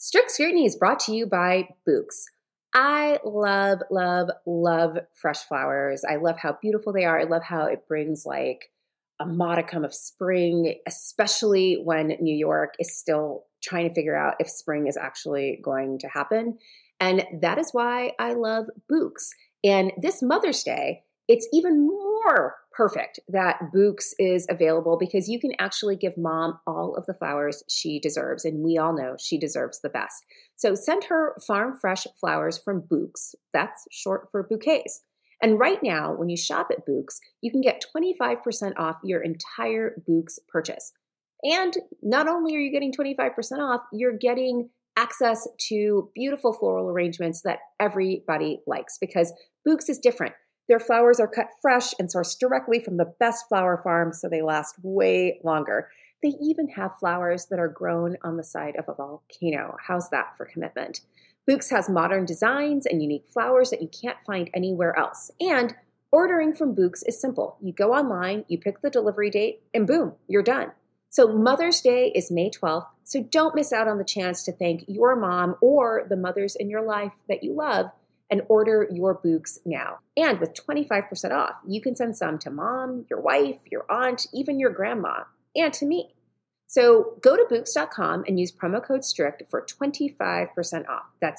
Strict Scrutiny is brought to you by Bouqs. I love, love, love fresh flowers. I love how beautiful they are. I love how it brings like a modicum of spring, especially when New York is still trying to figure out if spring is actually going to happen. And that is why I love Bouqs. And this Mother's Day, it's even more perfect that Bouqs is available because you can actually give mom all of the flowers she deserves. And we all know she deserves the best. So send her farm fresh flowers from Bouqs. That's short for bouquets. And right now, when you shop at Bouqs, you can get 25% off your entire Bouqs purchase. And not only are you getting 25% off, you're getting access to beautiful floral arrangements that everybody likes because Bouqs is different. Their flowers are cut fresh and sourced directly from the best flower farms, so they last way longer. They even have flowers that are grown on the side of a volcano. How's that for commitment? Bouqs has modern designs and unique flowers that you can't find anywhere else. And ordering from Bouqs is simple. You go online, you pick the delivery date, and boom, you're done. So Mother's Day is May 12th, so don't miss out on the chance to thank your mom or the mothers in your life that you love and order your Bouqs now. And with 25% off, you can send some to mom, your wife, your aunt, even your grandma, and to me. So go to Bouqs.com and use promo code STRICT for 25% off. That's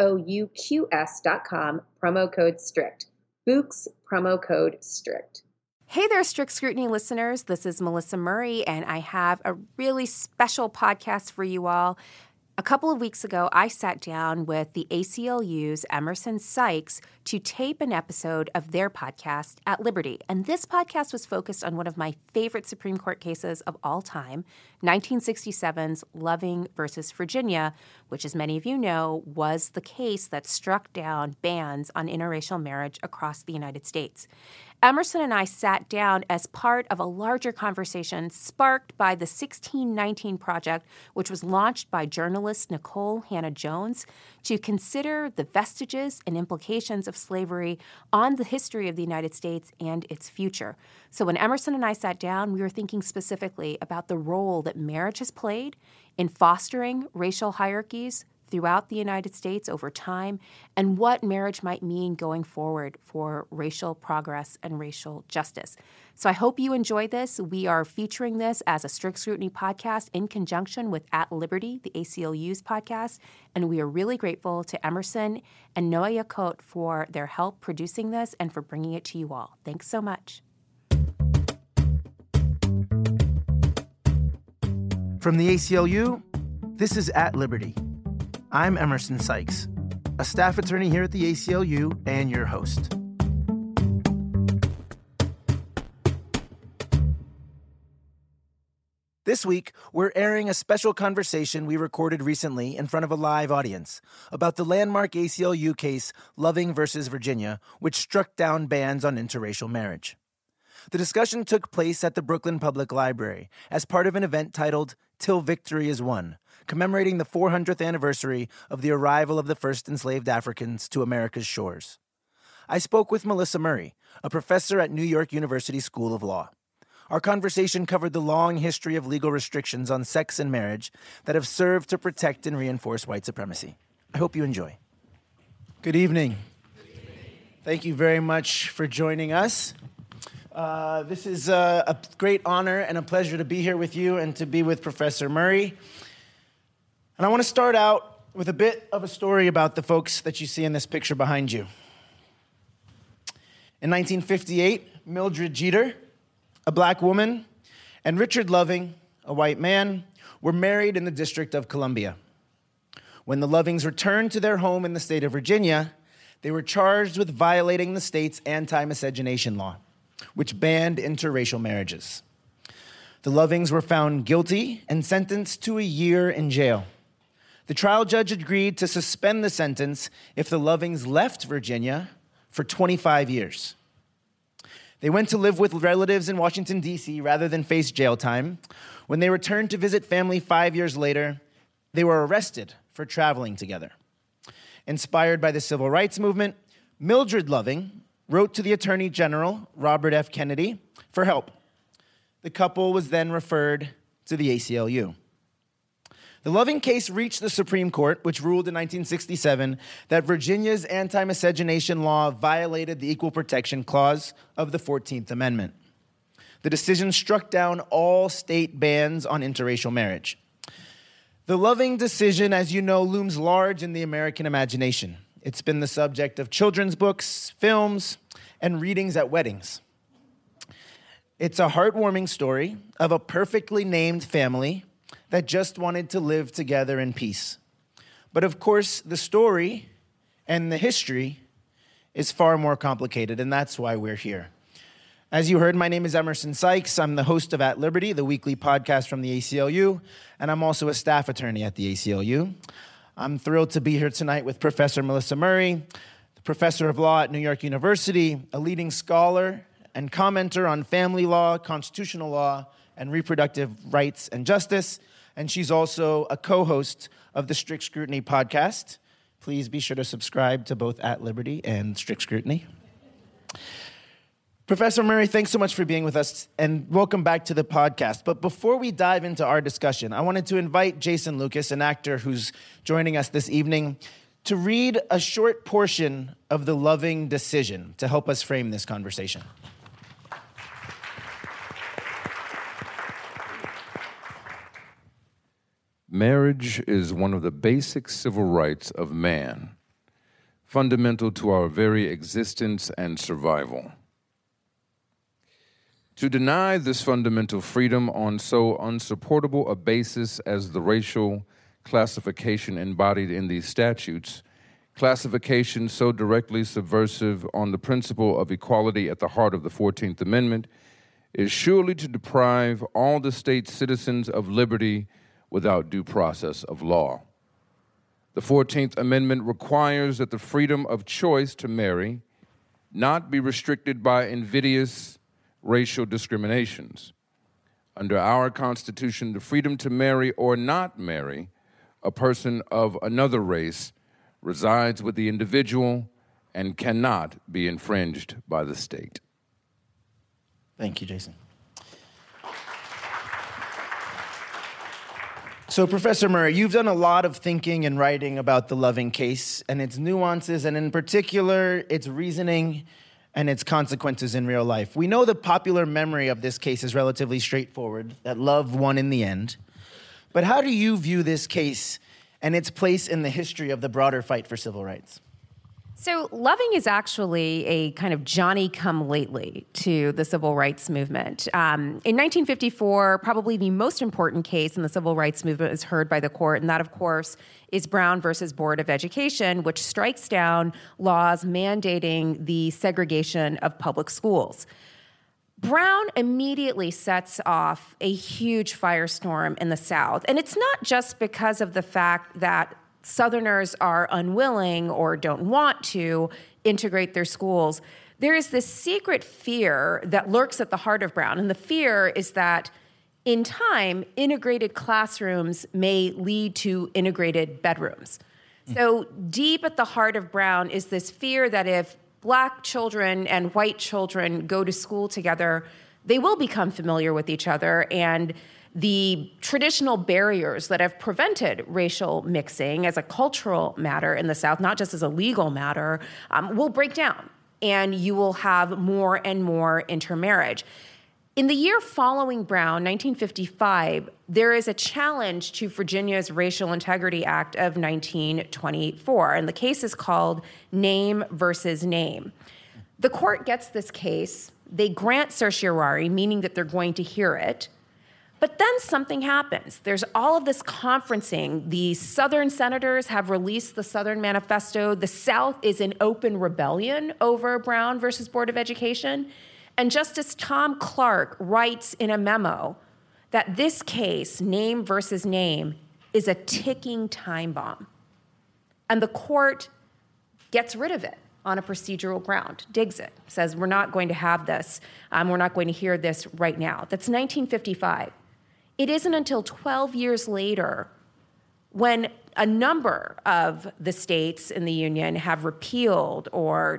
BOUQS.com, promo code STRICT. Bouqs, promo code STRICT. Hey there, Strict Scrutiny listeners. This is Melissa Murray, and I have a really special podcast for you all. A couple of weeks ago, I sat down with the ACLU's Emerson Sykes to tape an episode of their podcast, At Liberty. And this podcast was focused on one of my favorite Supreme Court cases of all time, 1967's Loving versus Virginia, which, as many of you know, was the case that struck down bans on interracial marriage across the United States. Emerson and I sat down as part of a larger conversation sparked by the 1619 Project, which was launched by journalist Nicole Hannah-Jones to consider the vestiges and implications of slavery on the history of the United States and its future. So when Emerson and I sat down, we were thinking specifically about the role that marriage has played in fostering racial hierarchies throughout the United States over time, and what marriage might mean going forward for racial progress and racial justice. So I hope you enjoy this. We are featuring this as a Strict Scrutiny podcast in conjunction with At Liberty, the ACLU's podcast, and we are really grateful to Emerson and Noah Yakot for their help producing this and for bringing it to you all. Thanks so much. From the ACLU, this is At Liberty. I'm Emerson Sykes, a staff attorney here at the ACLU and your host. This week, we're airing a special conversation we recorded recently in front of a live audience about the landmark ACLU case Loving versus Virginia, which struck down bans on interracial marriage. The discussion took place at the Brooklyn Public Library as part of an event titled Till Victory is Won, commemorating the 400th anniversary of the arrival of the first enslaved Africans to America's shores. I spoke with Melissa Murray, a professor at New York University School of Law. Our conversation covered the long history of legal restrictions on sex and marriage that have served to protect and reinforce white supremacy. I hope you enjoy. Good evening. Thank you very much for joining us. This is a great honor and a pleasure to be here with you and to be with Professor Murray. And I want to start out with a bit of a story about the folks that you see in this picture behind you. In 1958, Mildred Jeter, a black woman, and Richard Loving, a white man, were married in the District of Columbia. When the Lovings returned to their home in the state of Virginia, they were charged with violating the state's anti-miscegenation law, which banned interracial marriages. The Lovings were found guilty and sentenced to a year in jail. The trial judge agreed to suspend the sentence if the Lovings left Virginia for 25 years. They went to live with relatives in Washington, D.C., rather than face jail time. When they returned to visit family 5 years later, they were arrested for traveling together. Inspired by the civil rights movement, Mildred Loving wrote to the Attorney General, Robert F. Kennedy, for help. The couple was then referred to the ACLU. The Loving case reached the Supreme Court, which ruled in 1967 that Virginia's anti-miscegenation law violated the Equal Protection Clause of the 14th Amendment. The decision struck down all state bans on interracial marriage. The Loving decision, as you know, looms large in the American imagination. It's been the subject of children's books, films, and readings at weddings. It's a heartwarming story of a perfectly named family that just wanted to live together in peace. But of course, the story and the history is far more complicated, and that's why we're here. As you heard, my name is Emerson Sykes. I'm the host of At Liberty, the weekly podcast from the ACLU, and I'm also a staff attorney at the ACLU. I'm thrilled to be here tonight with Professor Melissa Murray, the professor of law at New York University, a leading scholar and commenter on family law, constitutional law, and reproductive rights and justice. And she's also a co-host of the Strict Scrutiny podcast. Please be sure to subscribe to both At Liberty and Strict Scrutiny. Professor Murray, thanks so much for being with us, and welcome back to the podcast. But before we dive into our discussion, I wanted to invite Jason Lucas, an actor who's joining us this evening, to read a short portion of the Loving decision to help us frame this conversation. Marriage is one of the basic civil rights of man, fundamental to our very existence and survival. To deny this fundamental freedom on so unsupportable a basis as the racial classification embodied in these statutes, classification so directly subversive on the principle of equality at the heart of the 14th Amendment, is surely to deprive all the state's citizens of liberty without due process of law. The 14th Amendment requires that the freedom of choice to marry not be restricted by invidious racial discriminations. Under our Constitution, the freedom to marry or not marry a person of another race resides with the individual and cannot be infringed by the state. Thank you, Jason. So, Professor Murray, you've done a lot of thinking and writing about the Loving case and its nuances, and in particular, its reasoning and its consequences in real life. We know the popular memory of this case is relatively straightforward, that love won in the end. But how do you view this case and its place in the history of the broader fight for civil rights? So Loving is actually a kind of Johnny-come-lately to the civil rights movement. In 1954, probably the most important case in the civil rights movement was heard by the court, and that, of course, is Brown versus Board of Education, which strikes down laws mandating the segregation of public schools. Brown immediately sets off a huge firestorm in the South, and it's not just because of the fact that Southerners are unwilling or don't want to integrate their schools. There is this secret fear that lurks at the heart of Brown, and the fear is that in time, integrated classrooms may lead to integrated bedrooms. So deep at the heart of Brown is this fear that if Black children and white children go to school together, they will become familiar with each other, and the traditional barriers that have prevented racial mixing as a cultural matter in the South, not just as a legal matter, will break down, and you will have more and more intermarriage. In the year following Brown, 1955, there is a challenge to Virginia's Racial Integrity Act of 1924, and the case is called Name versus Name. The court gets this case. They grant certiorari, meaning that they're going to hear it. But then something happens. There's all of this conferencing. The Southern senators have released the Southern Manifesto. The South is in open rebellion over Brown versus Board of Education. And Justice Tom Clark writes in a memo that this case, Name versus Name, is a ticking time bomb. And the court gets rid of it on a procedural ground, digs it, says, we're not going to have this. We're not going to hear this right now. That's 1955. It isn't until 12 years later, when a number of the states in the Union have repealed or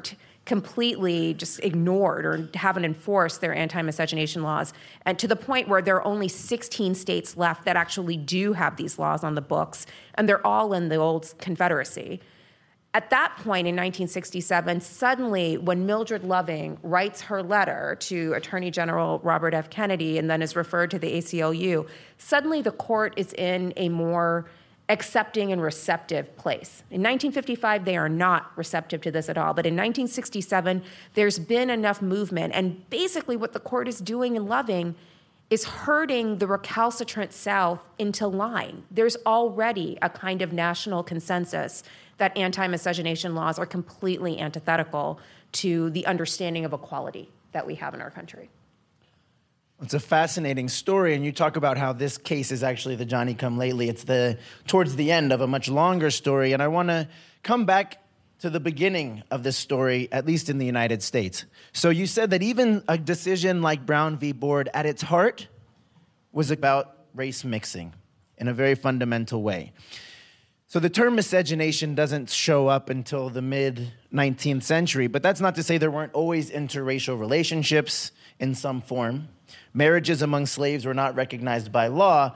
completely just ignored or haven't enforced their anti-miscegenation laws, and to the point where there are only 16 states left that actually do have these laws on the books, and they're all in the old Confederacy. At that point in 1967, suddenly when Mildred Loving writes her letter to Attorney General Robert F. Kennedy and then is referred to the ACLU, suddenly the court is in a more accepting and receptive place. In 1955, they are not receptive to this at all. But in 1967, there's been enough movement. And basically what the court is doing in Loving is herding the recalcitrant South into line. There's already a kind of national consensus that anti-miscegenation laws are completely antithetical to the understanding of equality that we have in our country. It's a fascinating story, and you talk about how this case is actually the Johnny-come-lately. It's towards the end of a much longer story, and I want to come back to the beginning of this story, at least in the United States. So you said that even a decision like Brown v. Board, at its heart, was about race mixing in a very fundamental way. So the term miscegenation doesn't show up until the mid-19th century, but that's not to say there weren't always interracial relationships in some form. Marriages among slaves were not recognized by law.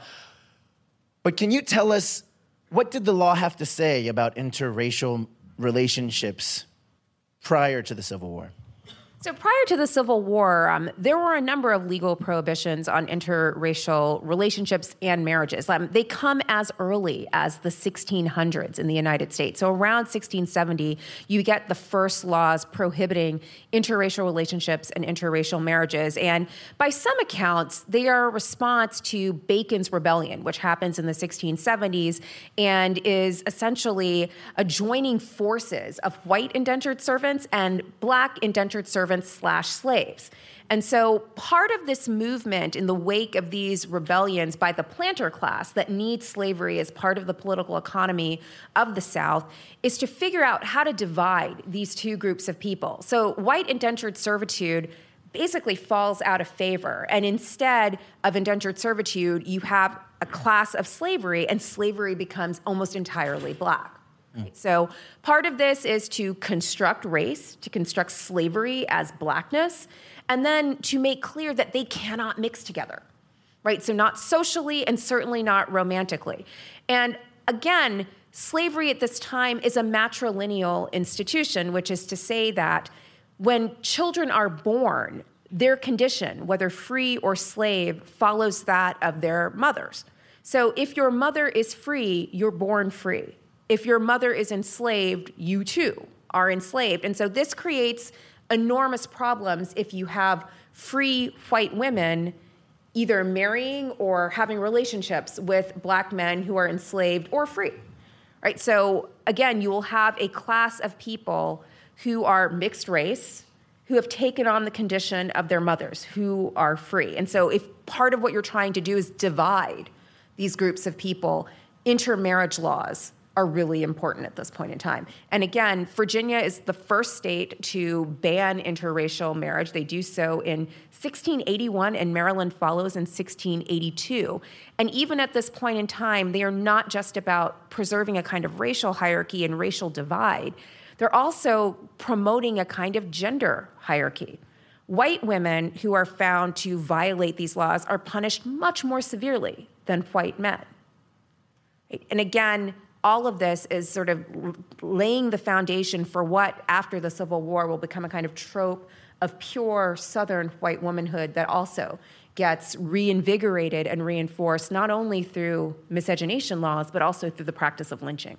But can you tell us, what did the law have to say about interracial relationships prior to the Civil War? So prior to the Civil War, there were a number of legal prohibitions on interracial relationships and marriages. They come as early as the 1600s in the United States. So around 1670, you get the first laws prohibiting interracial relationships and interracial marriages. And by some accounts, they are a response to Bacon's Rebellion, which happens in the 1670s and is essentially a joining forces of white indentured servants and black indentured servants / slaves. And so part of this movement in the wake of these rebellions by the planter class that needs slavery as part of the political economy of the South is to figure out how to divide these two groups of people. So white indentured servitude basically falls out of favor. And instead of indentured servitude, you have a class of slavery, and slavery becomes almost entirely black. So part of this is to construct race, to construct slavery as blackness, and then to make clear that they cannot mix together, right? So not socially and certainly not romantically. And again, slavery at this time is a matrilineal institution, which is to say that when children are born, their condition, whether free or slave, follows that of their mothers. So if your mother is free, you're born free. If your mother is enslaved, you too are enslaved. And so this creates enormous problems if you have free white women either marrying or having relationships with black men who are enslaved or free, right? So again, you will have a class of people who are mixed race, who have taken on the condition of their mothers, who are free. And so if part of what you're trying to do is divide these groups of people, intermarriage laws are really important at this point in time. And again, Virginia is the first state to ban interracial marriage. They do so in 1681, and Maryland follows in 1682. And even at this point in time, they are not just about preserving a kind of racial hierarchy and racial divide. They're also promoting a kind of gender hierarchy. White women who are found to violate these laws are punished much more severely than white men. And again, all of this is sort of laying the foundation for what, after the Civil War, will become a kind of trope of pure Southern white womanhood that also gets reinvigorated and reinforced not only through miscegenation laws, but also through the practice of lynching.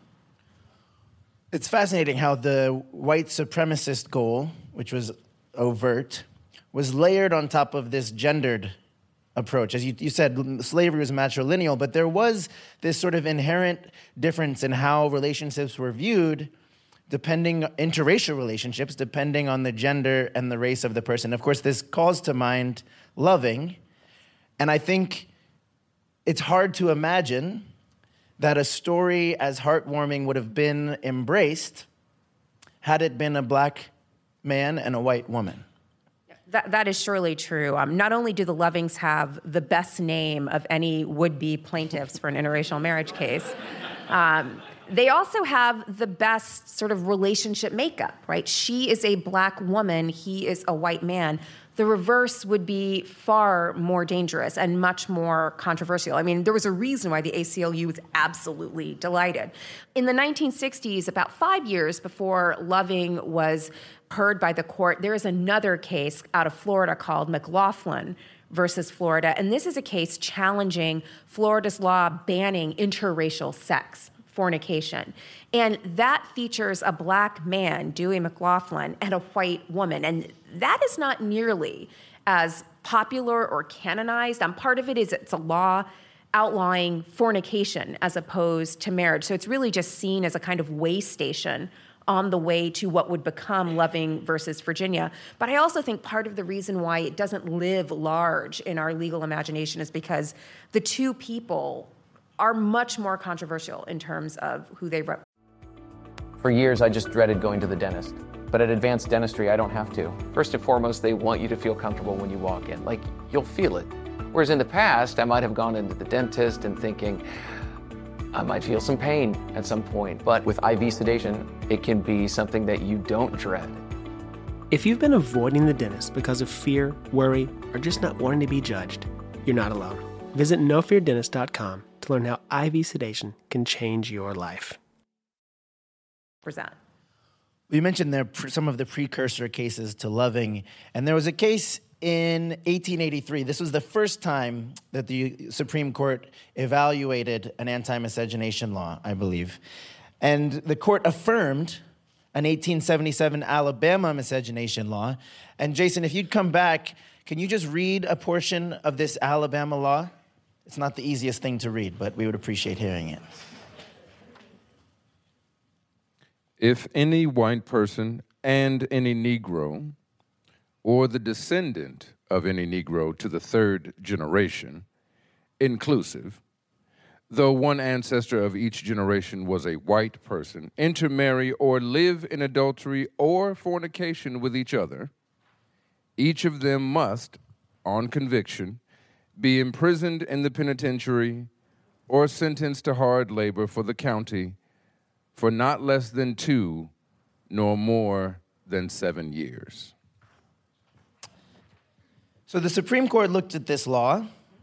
It's fascinating how the white supremacist goal, which was overt, was layered on top of this gendered approach. As you said, slavery was matrilineal, but there was this sort of inherent difference in how relationships were viewed, interracial relationships, depending on the gender and the race of the person. Of course, this calls to mind Loving, and I think it's hard to imagine that a story as heartwarming would have been embraced had it been a black man and a white woman. That is surely true. Not only do the Lovings have the best name of any would-be plaintiffs for an interracial marriage case, They also have the best sort of relationship makeup, right? She is a black woman. He is a white man. The reverse would be far more dangerous and much more controversial. I mean, there was a reason why the ACLU was absolutely delighted. In the 1960s, about 5 years before Loving was heard by the court, there is another case out of Florida called McLaughlin versus Florida. And this is a case challenging Florida's law banning interracial sex, fornication. And that features a black man, Dewey McLaughlin, and a white woman. And that is not nearly as popular or canonized. Part of it is it's a law outlawing fornication as opposed to marriage. So it's really just seen as a kind of way station on the way to what would become Loving versus Virginia. But I also think part of the reason why it doesn't live large in our legal imagination is because the two people are much more controversial in terms of who they represent. For years, I just dreaded going to the dentist. But at Advanced Dentistry, I don't have to. First and foremost, they want you to feel comfortable when you walk in. Like, you'll feel it. Whereas in the past, I might have gone into the dentist and thinking, I might feel some pain at some point. But with IV sedation, it can be something that you don't dread. If you've been avoiding the dentist because of fear, worry, or just not wanting to be judged, you're not alone. Visit nofeardentist.com to learn how IV sedation can change your life. We mentioned there some of the precursor cases to Loving, and there was a case in 1883. This was the first time that the Supreme Court evaluated an anti-miscegenation law, I believe. And the court affirmed an 1877 Alabama miscegenation law. And Jason, if you'd come back, can you just read a portion of this Alabama law? It's not the easiest thing to read, but we would appreciate hearing it. If any white person and any Negro, or the descendant of any Negro to the third generation, inclusive, though one ancestor of each generation was a white person, intermarry or live in adultery or fornication with each other, each of them must, on conviction, be imprisoned in the penitentiary or sentenced to hard labor for the county for not less than 2 nor more than 7 years. So the Supreme Court looked at this law,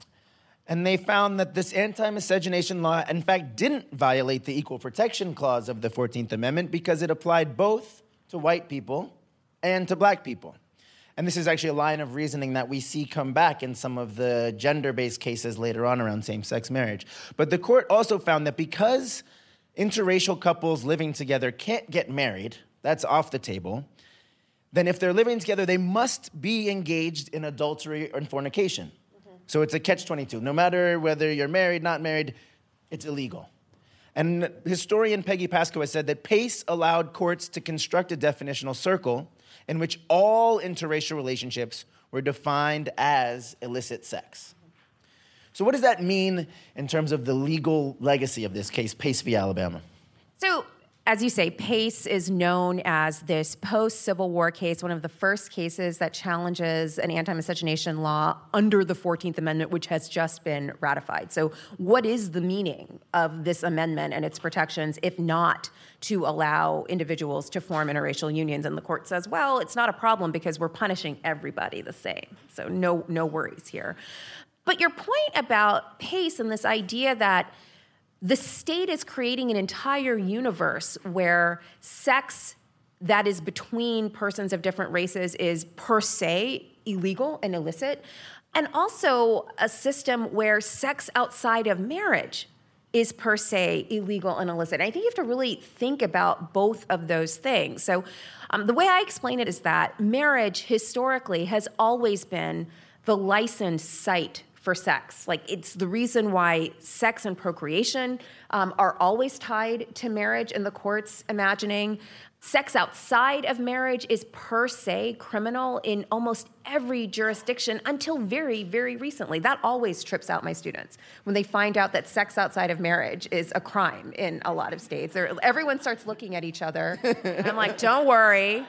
and they found that this anti-miscegenation law, in fact, didn't violate the Equal Protection Clause of the 14th Amendment because it applied both to white people and to black people. And this is actually a line of reasoning that we see come back in some of the gender-based cases later on around same-sex marriage. But the court also found that because interracial couples living together can't get married, that's off the table, then if they're living together, they must be engaged in adultery and fornication. Mm-hmm. So it's a catch-22. No matter whether you're married, not married, it's illegal. And historian Peggy Pasco has said that Pace allowed courts to construct a definitional circle in which all interracial relationships were defined as illicit sex. So what does that mean in terms of the legal legacy of this case, Pace v. Alabama? So, as you say, Pace is known as this post-Civil War case, one of the first cases that challenges an anti-miscegenation law under the 14th Amendment, which has just been ratified. So what is the meaning of this amendment and its protections, if not to allow individuals to form interracial unions? And the court says, well, it's not a problem because we're punishing everybody the same. So no worries here. But your point about Pace and this idea that the state is creating an entire universe where sex that is between persons of different races is per se illegal and illicit, and also a system where sex outside of marriage is per se illegal and illicit. And I think you have to really think about both of those things. So the way I explain it is that marriage historically has always been the licensed site for sex. Like, it's the reason why sex and procreation are always tied to marriage in the court's imagining. Sex outside of marriage is per se criminal in almost every jurisdiction until very, very recently. That always trips out my students when they find out that sex outside of marriage is a crime in a lot of states. Everyone starts looking at each other. And I'm like, don't worry,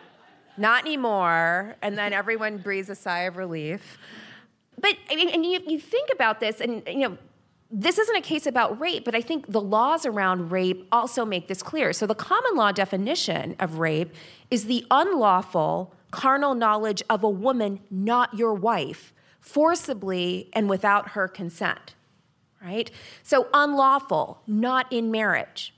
not anymore. And then everyone breathes a sigh of relief. But I mean, and you think about this, and this isn't a case about rape, but I think the laws around rape also make this clear. So the common law definition of rape is the unlawful carnal knowledge of a woman, not your wife, forcibly and without her consent, right? So unlawful, not in marriage.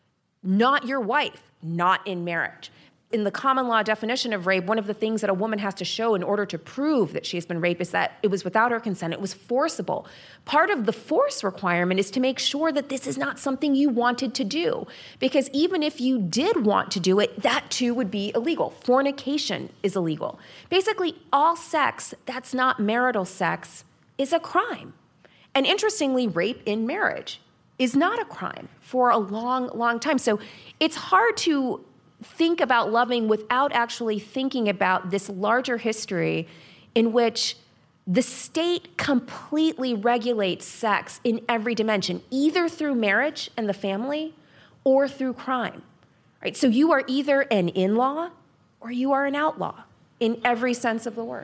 Not your wife, not in marriage. In the common law definition of rape, one of the things that a woman has to show in order to prove that she has been raped is that it was without her consent, it was forcible. Part of the force requirement is to make sure that this is not something you wanted to do. Because even if you did want to do it, that too would be illegal. Fornication is illegal. Basically, all sex that's not marital sex is a crime. And interestingly, rape in marriage is not a crime for a long, long time. So it's hard to think about loving without actually thinking about this larger history in which the state completely regulates sex in every dimension, either through marriage and the family or through crime. Right? So you are either an in-law or you are an outlaw in every sense of the word.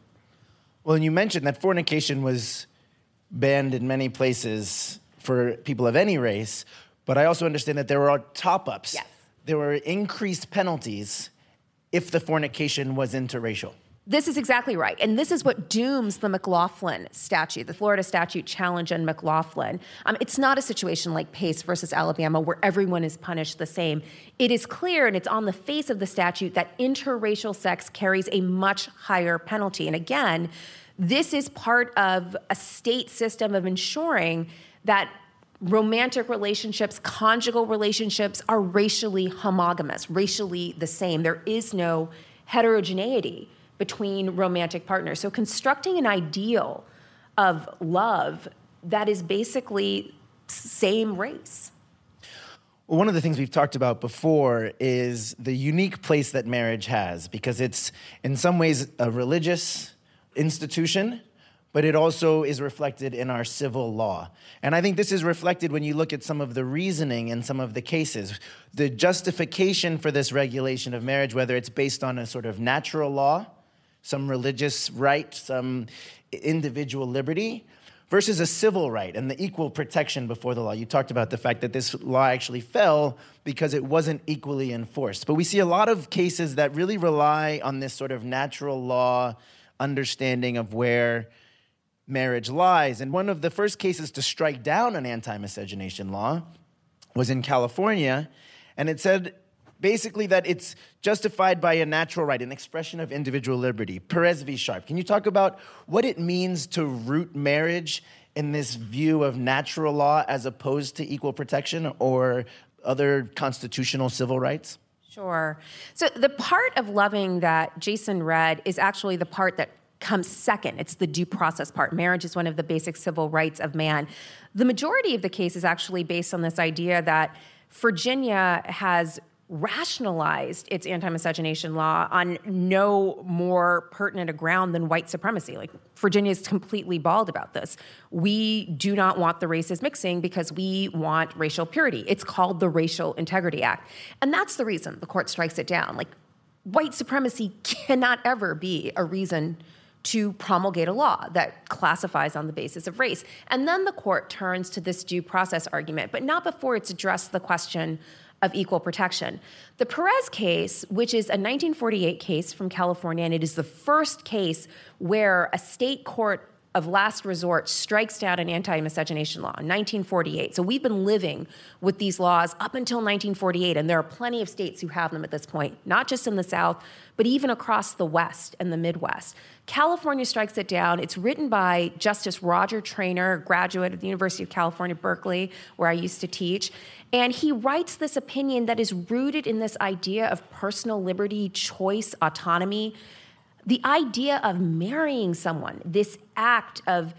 Well, and you mentioned that fornication was banned in many places for people of any race, but I also understand that there were top-ups. Yes. There were increased penalties if the fornication was interracial. This is exactly right. And this is what dooms the McLaughlin statute, the Florida statute challenge in McLaughlin. It's not a situation like Pace versus Alabama where everyone is punished the same. It is clear, and it's on the face of the statute, that interracial sex carries a much higher penalty. And again, this is part of a state system of ensuring that romantic relationships, conjugal relationships are racially homogamous, racially the same. There is no heterogeneity between romantic partners. So constructing an ideal of love that is basically same race. Well, one of the things we've talked about before is the unique place that marriage has, because it's in some ways a religious institution, but it also is reflected in our civil law. And I think this is reflected when you look at some of the reasoning in some of the cases. The justification for this regulation of marriage, whether it's based on a sort of natural law, some religious right, some individual liberty, versus a civil right and the equal protection before the law. You talked about the fact that this law actually fell because it wasn't equally enforced. But we see a lot of cases that really rely on this sort of natural law understanding of where marriage lies. And one of the first cases to strike down an anti-miscegenation law was in California, and it said basically that it's justified by a natural right, an expression of individual liberty. Perez v. Sharp. Can you talk about what it means to root marriage in this view of natural law as opposed to equal protection or other constitutional civil rights? Sure. So the part of loving that Jason read is actually the part that comes second. It's the due process part. Marriage is one of the basic civil rights of man. The majority of the case is actually based on this idea that Virginia has rationalized its anti-miscegenation law on no more pertinent a ground than white supremacy. Like, Virginia is completely bald about this. We do not want the races mixing because we want racial purity. It's called the Racial Integrity Act. And that's the reason the court strikes it down. Like, white supremacy cannot ever be a reason to promulgate a law that classifies on the basis of race. And then the court turns to this due process argument, but not before it's addressed the question of equal protection. The Perez case, which is a 1948 case from California, and it is the first case where a state court of last resort strikes down an anti-miscegenation law in 1948. So we've been living with these laws up until 1948, and there are plenty of states who have them at this point, not just in the South, but even across the West and the Midwest. California strikes it down. It's written by Justice Roger Traynor, a graduate of the University of California, Berkeley, where I used to teach. And he writes this opinion that is rooted in this idea of personal liberty, choice, autonomy. The idea of marrying someone, this act of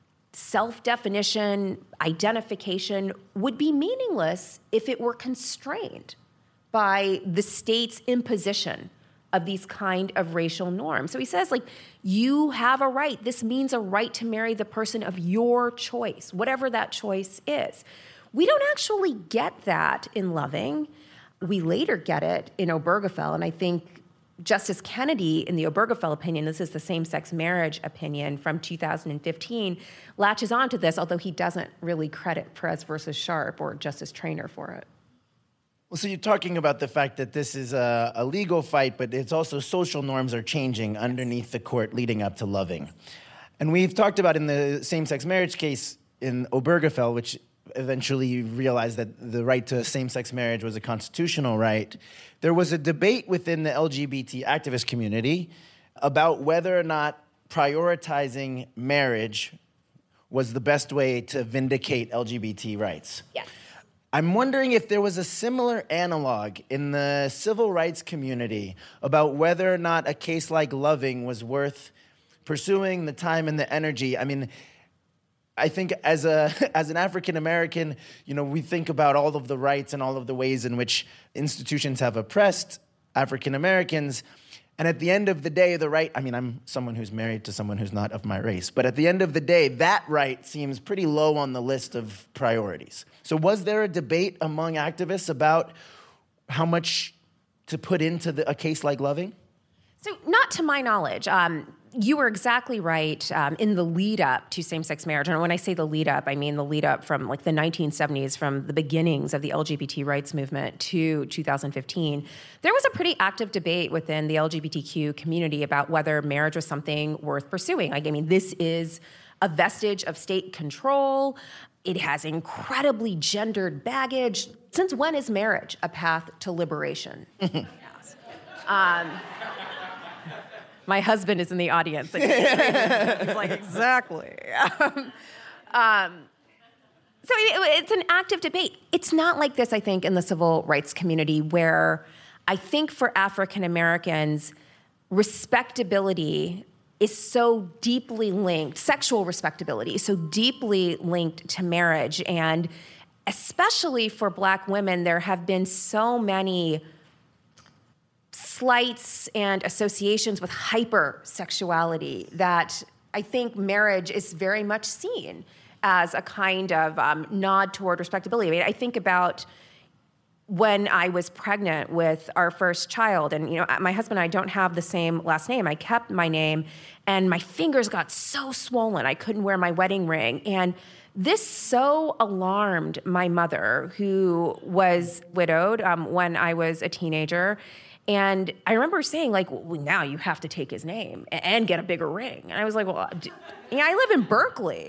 self-definition, identification, would be meaningless if it were constrained by the state's imposition of these kind of racial norms. So he says, like, you have a right. This means a right to marry the person of your choice, whatever that choice is. We don't actually get that in Loving. We later get it in Obergefell, and I think Justice Kennedy, in the Obergefell opinion, this is the same-sex marriage opinion from 2015, latches onto this, although he doesn't really credit Perez versus Sharp or Justice Traynor for it. Well, so you're talking about the fact that this is a legal fight, but it's also social norms are changing underneath the court leading up to Loving. And we've talked about in the same-sex marriage case in Obergefell, which eventually realized that the right to same-sex marriage was a constitutional right, there was a debate within the LGBT activist community about whether or not prioritizing marriage was the best way to vindicate LGBT rights. Yes. I'm wondering if there was a similar analog in the civil rights community about whether or not a case like Loving was worth pursuing the time and the energy. I mean, I think as an African American, we think about all of the rights and all of the ways in which institutions have oppressed African Americans. And at the end of the day, the right, I'm someone who's married to someone who's not of my race, but at the end of the day, that right seems pretty low on the list of priorities. So was there a debate among activists about how much to put into a case like Loving? So not to my knowledge. You were exactly right in the lead up to same-sex marriage. And when I say the lead up, I mean the lead up from like the 1970s, from the beginnings of the LGBT rights movement to 2015. There was a pretty active debate within the LGBTQ community about whether marriage was something worth pursuing. This is a vestige of state control. It has incredibly gendered baggage. Since when is marriage a path to liberation? Yes. My husband is in the audience. He's like, exactly. So it's an active debate. It's not like this, I think, in the civil rights community, where I think for African Americans, respectability is so deeply linked, sexual respectability is so deeply linked to marriage. And especially for Black women, there have been so many slights and associations with hypersexuality that I think marriage is very much seen as a kind of nod toward respectability. I think about when I was pregnant with our first child, and my husband and I don't have the same last name. I kept my name, and my fingers got so swollen I couldn't wear my wedding ring. And this so alarmed my mother, who was widowed when I was a teenager. And I remember saying, well, now you have to take his name and get a bigger ring. And I was like, well, I live in Berkeley.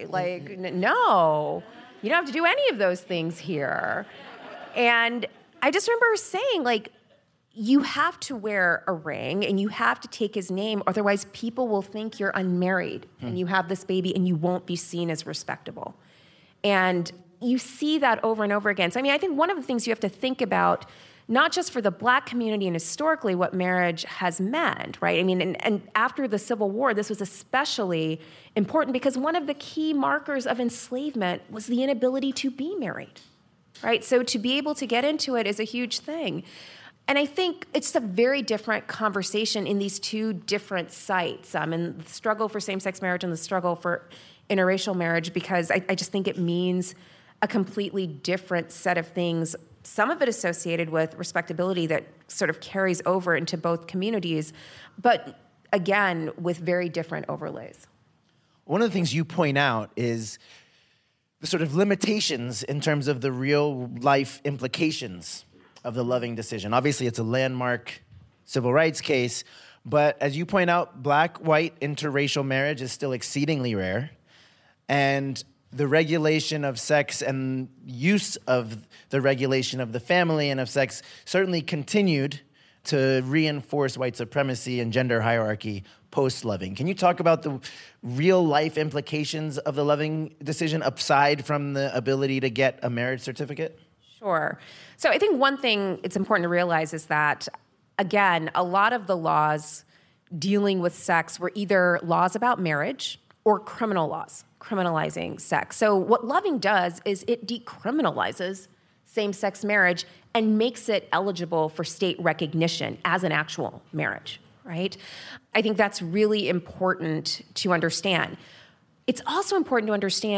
No, you don't have to do any of those things here. And I just remember saying, you have to wear a ring and you have to take his name, otherwise people will think you're unmarried and you have this baby and you won't be seen as respectable. And you see that over and over again. So, I think one of the things you have to think about, not just for the Black community and historically what marriage has meant, right? And after the Civil War, this was especially important because one of the key markers of enslavement was the inability to be married, right? So to be able to get into it is a huge thing. And I think it's a very different conversation in these two different sites, in the struggle for same-sex marriage and the struggle for interracial marriage, because I just think it means a completely different set of things, some of it associated with respectability that sort of carries over into both communities, but again, with very different overlays. One of the things you point out is the sort of limitations in terms of the real life implications of the Loving decision. Obviously, it's a landmark civil rights case, but as you point out, Black-white interracial marriage is still exceedingly rare, and the regulation of sex and use of the regulation of the family and of sex certainly continued to reinforce white supremacy and gender hierarchy post-Loving. Can you talk about the real-life implications of the Loving decision aside from the ability to get a marriage certificate? Sure. So I think one thing it's important to realize is that, again, a lot of the laws dealing with sex were either laws about marriage or criminal laws, criminalizing sex. So what Loving does is it decriminalizes same-sex marriage and makes it eligible for state recognition as an actual marriage, right? I think that's really important to understand. It's also important to understand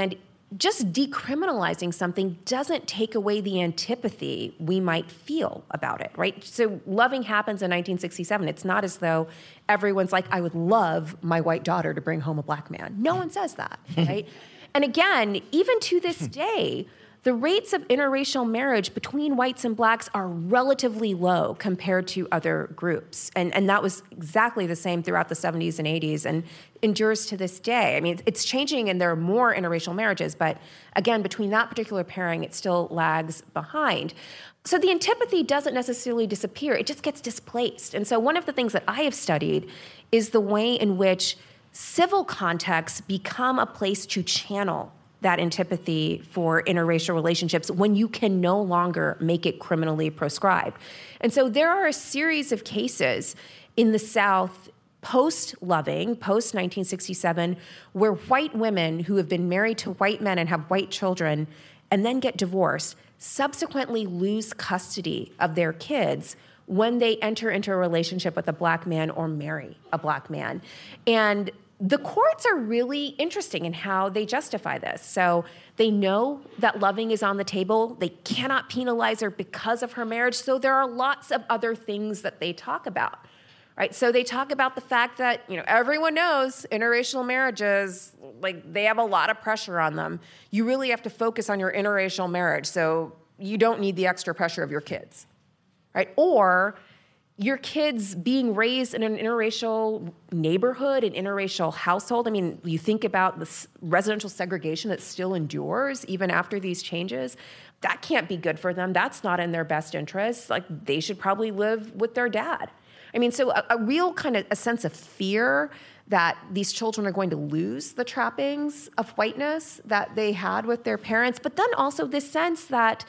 just decriminalizing something doesn't take away the antipathy we might feel about it, right? So loving happens in 1967. It's not as though everyone's like, I would love my white daughter to bring home a black man. No one says that, right? And again, even to this day, the rates of interracial marriage between whites and blacks are relatively low compared to other groups. And that was exactly the same throughout the 70s and 80s and endures to this day. I mean, it's changing and there are more interracial marriages, but again, between that particular pairing, it still lags behind. So the antipathy doesn't necessarily disappear, it just gets displaced. And so one of the things that I have studied is the way in which civil contexts become a place to channel that antipathy for interracial relationships when you can no longer make it criminally proscribed. And so there are a series of cases in the South post-Loving, post-1967, where white women who have been married to white men and have white children and then get divorced subsequently lose custody of their kids when they enter into a relationship with a black man or marry a black man. And the courts are really interesting in how they justify this. So they know that Loving is on the table. They cannot penalize her because of her marriage. So there are lots of other things that they talk about, right? So they talk about the fact that, everyone knows interracial marriages, like they have a lot of pressure on them. You really have to focus on your interracial marriage. So you don't need the extra pressure of your kids, right? Or your kids being raised in an interracial neighborhood, an interracial household. I mean, you think about the residential segregation that still endures even after these changes. That can't be good for them. That's not in their best interest. Like, they should probably live with their dad. I mean, so a real kind of a sense of fear that these children are going to lose the trappings of whiteness that they had with their parents, but then also this sense that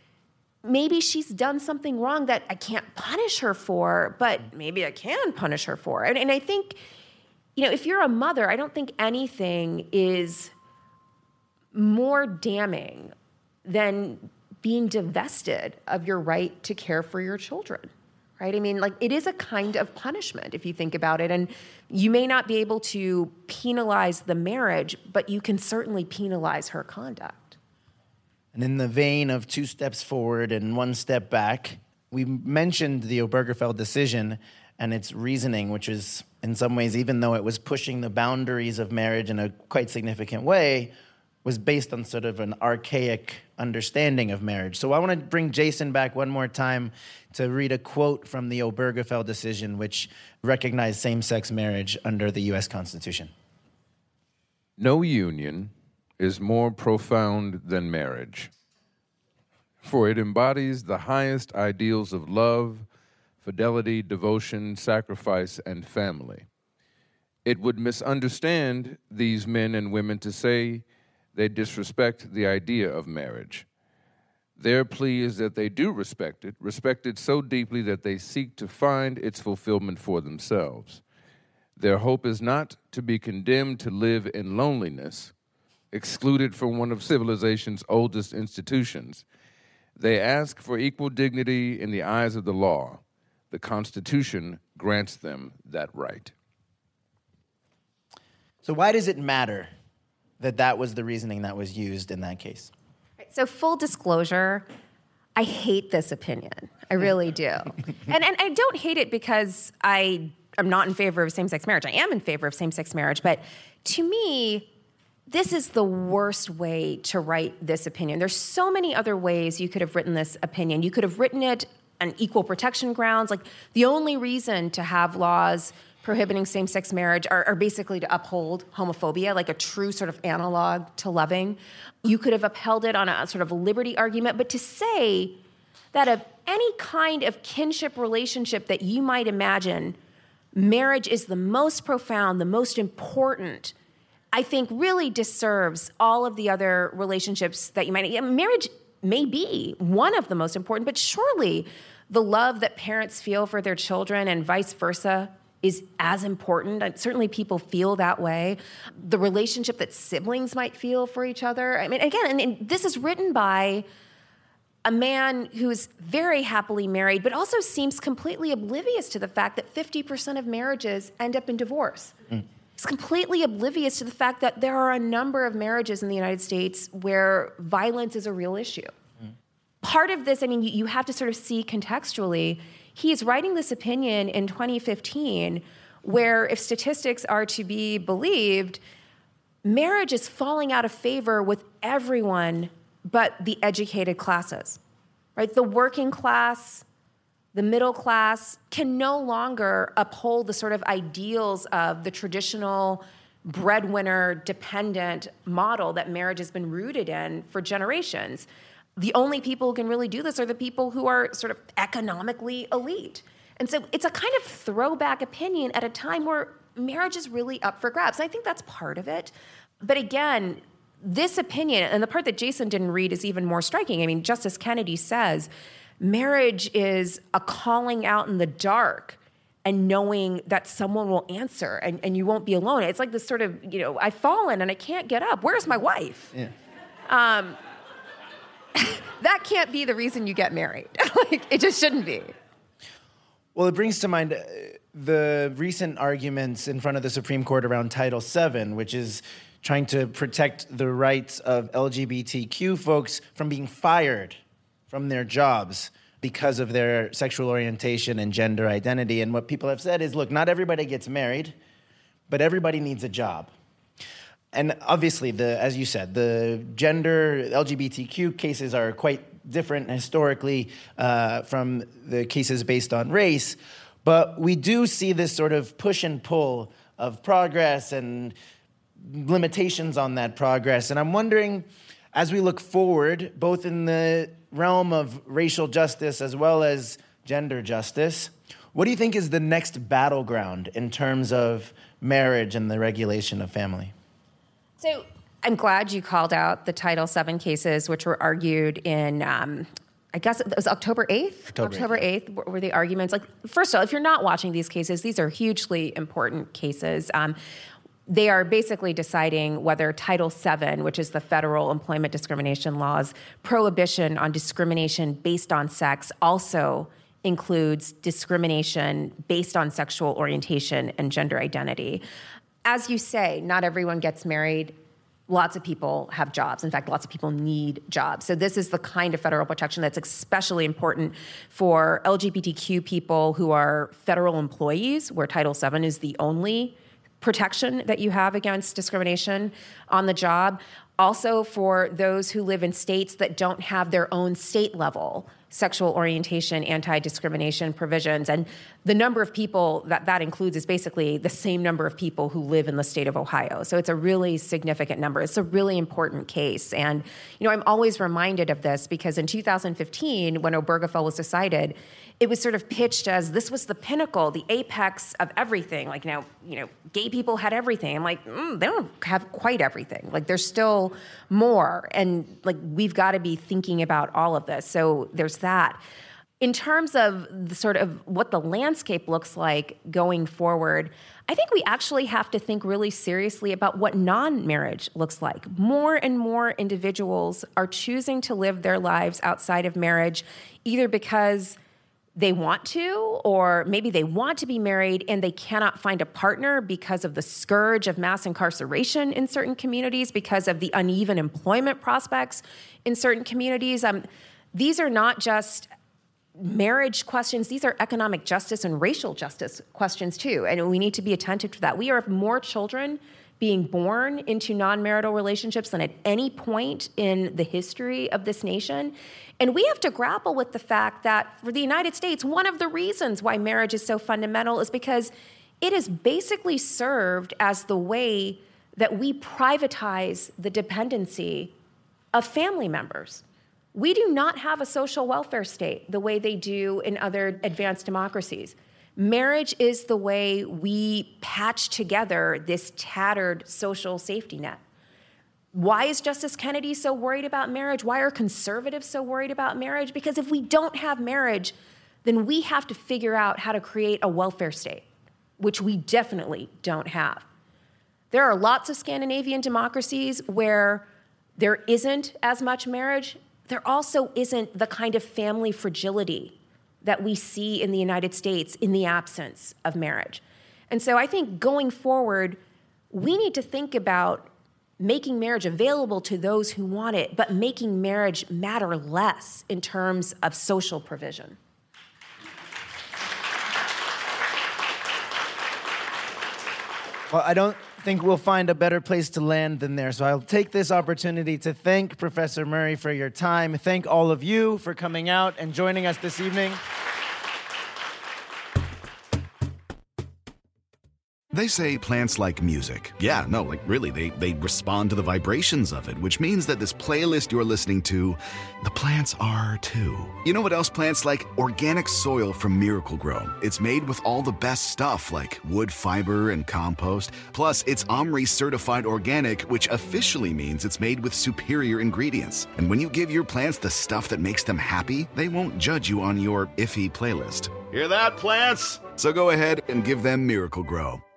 maybe she's done something wrong that I can't punish her for, but maybe I can punish her for. And I think, if you're a mother, I don't think anything is more damning than being divested of your right to care for your children, right? I mean, like, it is a kind of punishment if you think about it. And you may not be able to penalize the marriage, but you can certainly penalize her conduct. And in the vein of 2 steps forward and 1 step back, we mentioned the Obergefell decision and its reasoning, which is, in some ways, even though it was pushing the boundaries of marriage in a quite significant way, was based on sort of an archaic understanding of marriage. So I want to bring Jason back one more time to read a quote from the Obergefell decision, which recognized same-sex marriage under the U.S. Constitution. No union is more profound than marriage, for it embodies the highest ideals of love, fidelity, devotion, sacrifice, and family. It would misunderstand these men and women to say they disrespect the idea of marriage. Their plea is that they do respect it so deeply that they seek to find its fulfillment for themselves. Their hope is not to be condemned to live in loneliness, excluded from one of civilization's oldest institutions. They ask for equal dignity in the eyes of the law. The Constitution grants them that right. So why does it matter that that was the reasoning that was used in that case? So full disclosure, I hate this opinion. I really do. And I don't hate it because I am not in favor of same-sex marriage. I am in favor of same-sex marriage. But to me, this is the worst way to write this opinion. There's so many other ways you could have written this opinion. You could have written it on equal protection grounds. Like, the only reason to have laws prohibiting same-sex marriage are basically to uphold homophobia, like a true sort of analog to Loving. You could have upheld it on a sort of liberty argument, but to say that of any kind of kinship relationship that you might imagine, marriage is the most profound, the most important, I think really disserves all of the other relationships that you might. Marriage may be one of the most important, but surely the love that parents feel for their children and vice versa is as important. And certainly people feel that way. The relationship that siblings might feel for each other. I mean, again, and this is written by a man who's very happily married, but also seems completely oblivious to the fact that 50% of marriages end up in divorce. is completely oblivious to the fact that there are a number of marriages in the United States where violence is a real issue. Part of this, I mean, you have to sort of see contextually, he's writing this opinion in 2015 where, if statistics are to be believed, marriage is falling out of favor with everyone but the educated classes, right? The working class, the middle class can no longer uphold the sort of ideals of the traditional breadwinner dependent model that marriage has been rooted in for generations. The only people who can really do this are the people who are sort of economically elite. And so it's a kind of throwback opinion at a time where marriage is really up for grabs. And I think that's part of it. But again, this opinion, and the part that Jason didn't read is even more striking. I mean, Justice Kennedy says marriage is a calling out in the dark and knowing that someone will answer and you won't be alone. It's like this sort of, I've fallen and I can't get up. Where's my wife? Yeah. That can't be the reason you get married. It just shouldn't be. Well, it brings to mind the recent arguments in front of the Supreme Court around Title VII, which is trying to protect the rights of LGBTQ folks from being fired from their jobs because of their sexual orientation and gender identity. And what people have said is, look, not everybody gets married, but everybody needs a job. And obviously, as you said, the gender LGBTQ cases are quite different historically from the cases based on race. But we do see this sort of push and pull of progress and limitations on that progress. And I'm wondering, as we look forward, both in the realm of racial justice as well as gender justice, what do you think is the next battleground in terms of marriage and the regulation of family? So I'm glad you called out the Title VII cases, which were argued in, I guess it was October 8th? October 8th were the arguments. Like, first of all, if you're not watching these cases, these are hugely important cases. They are basically deciding whether Title VII, which is the federal employment discrimination laws, prohibition on discrimination based on sex also includes discrimination based on sexual orientation and gender identity. As you say, not everyone gets married. Lots of people have jobs. In fact, lots of people need jobs. So this is the kind of federal protection that's especially important for LGBTQ people who are federal employees, where Title VII is the only protection that you have against discrimination on the job. Also for those who live in states that don't have their own state level sexual orientation, anti-discrimination provisions. And the number of people that includes is basically the same number of people who live in the state of Ohio. So it's a really significant number. It's a really important case. And, I'm always reminded of this because in 2015, when Obergefell was decided, it was sort of pitched as this was the pinnacle, the apex of everything. Like now, gay people had everything. I'm like, they don't have quite everything. Like there's still more. And like we've got to be thinking about all of this. So there's that. In terms of the sort of what the landscape looks like going forward, I think we actually have to think really seriously about what non-marriage looks like. More and more individuals are choosing to live their lives outside of marriage, either because they want to, or maybe they want to be married and they cannot find a partner because of the scourge of mass incarceration in certain communities, because of the uneven employment prospects in certain communities. These are not just marriage questions. These are economic justice and racial justice questions too. And we need to be attentive to that. We have more children being born into non-marital relationships than at any point in the history of this nation. And we have to grapple with the fact that for the United States, one of the reasons why marriage is so fundamental is because it has basically served as the way that we privatize the dependency of family members. We do not have a social welfare state the way they do in other advanced democracies. Marriage is the way we patch together this tattered social safety net. Why is Justice Kennedy so worried about marriage? Why are conservatives so worried about marriage? Because if we don't have marriage, then we have to figure out how to create a welfare state, which we definitely don't have. There are lots of Scandinavian democracies where there isn't as much marriage. There also isn't the kind of family fragility that we see in the United States in the absence of marriage. And so I think going forward, we need to think about making marriage available to those who want it, but making marriage matter less in terms of social provision. Well, I don't think we'll find a better place to land than there. So I'll take this opportunity to thank Professor Murray for your time. Thank all of you for coming out and joining us this evening. They say plants like music. Yeah, no, like really, they respond to the vibrations of it, which means that this playlist you're listening to, the plants are too. You know what else plants like? Organic soil from Miracle-Gro. It's made with all the best stuff like wood fiber and compost. Plus, it's OMRI certified organic, which officially means it's made with superior ingredients. And when you give your plants the stuff that makes them happy, they won't judge you on your iffy playlist. Hear that, plants? So go ahead and give them Miracle-Gro.